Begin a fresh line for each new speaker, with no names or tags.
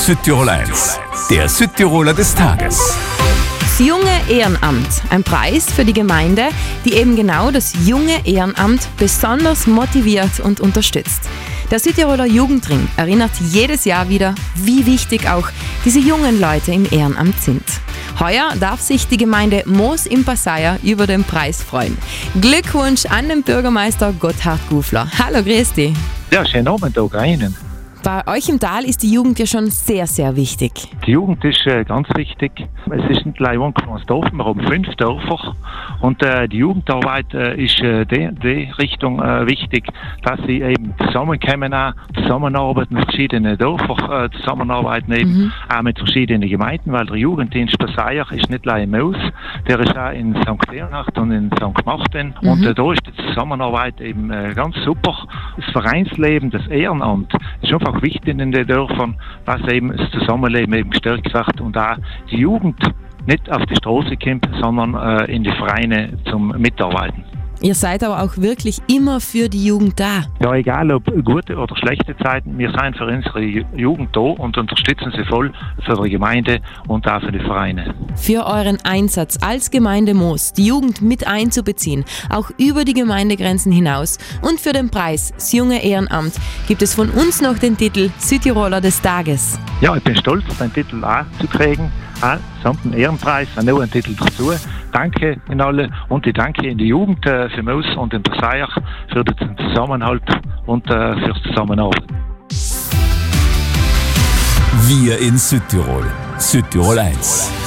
Südtirol 1, der Südtiroler des Tages.
Das junge Ehrenamt, ein Preis für die Gemeinde, die eben genau das junge Ehrenamt besonders motiviert und unterstützt. Der Südtiroler Jugendring erinnert jedes Jahr wieder, wie wichtig auch diese jungen Leute im Ehrenamt sind. Heuer darf sich die Gemeinde Moos im Passaier über den Preis freuen. Glückwunsch an den Bürgermeister Gotthard Gufler. Hallo, grüß dich.
Ja, schönen Abend auch Ihnen.
Bei euch im Tal ist die Jugend ja schon sehr, sehr wichtig.
Die Jugend ist ganz wichtig. Es ist nicht allein ein kleines Dorf, wir haben 5 Dörfer. Und die Jugendarbeit ist die Richtung wichtig, dass sie eben zusammenkommen, zusammenarbeiten mit verschiedenen Dörfern, zusammenarbeiten eben auch mit verschiedenen Gemeinden, weil der Jugenddienst Passaier ist nicht allein Moos, der ist auch in St. Leonhard und in St. Martin. Und da ist die Zusammenarbeit eben ganz super. Das Vereinsleben, das Ehrenamt ist einfach wichtig in den Dörfern, dass eben das Zusammenleben eben gestärkt wird und auch die Jugend nicht auf die Straße kommt, sondern in die Vereine zum Mitarbeiten.
Ihr seid aber auch wirklich immer für die Jugend da.
Ja, egal ob gute oder schlechte Zeiten, wir sind für unsere Jugend da und unterstützen sie voll für die Gemeinde und auch für die Vereine.
Für euren Einsatz als Gemeinde Moos, die Jugend mit einzubeziehen, auch über die Gemeindegrenzen hinaus und für den Preis das junge Ehrenamt, gibt es von uns noch den Titel Südtiroler des Tages.
Ja, ich bin stolz, den Titel auch zu kriegen. Samt dem Ehrenpreis, noch einen Titel dazu. Danke in alle und ich danke in die Jugend für Moos und den Passaier für den Zusammenhalt und fürs Zusammenarbeit.
Wir in Südtirol. Südtirol 1.